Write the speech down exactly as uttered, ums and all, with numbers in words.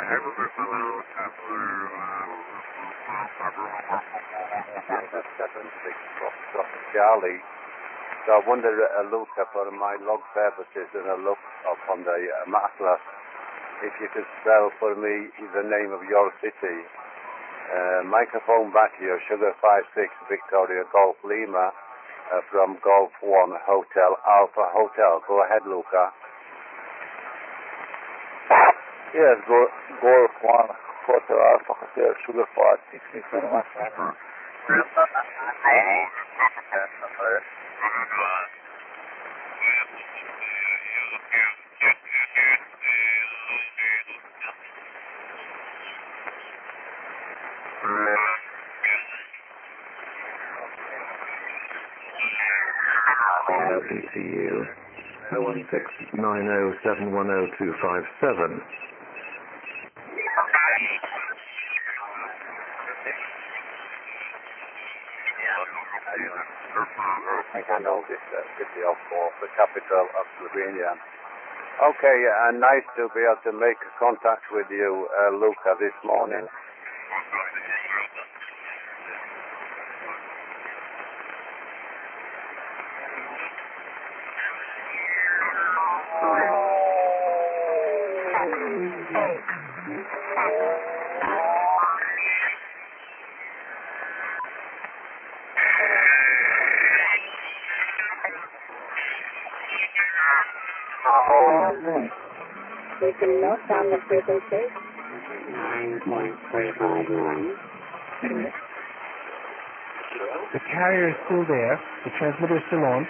seven six Charlie. So I wonder, uh, Luca, for my log purposes and a look up on the uh, atlas, if you could spell for me the name of your city. Uh, microphone back here, Sugar five six Victoria Golf Lima, uh, from Golf one Hotel Alpha Hotel. Go ahead, Luca. Yes, go, Golf one Hotel Alpha Hotel, Sugar five six Victoria. L P C U zero one six nine zero seven one zero two five seven. I know this uh, city, of course, the capital of Slovenia. Okay, uh, nice to be able to make contact with you, uh, Luca, this morning. You can note down the frequency. nine point three five nine. The carrier is still there. The transmitter is still on.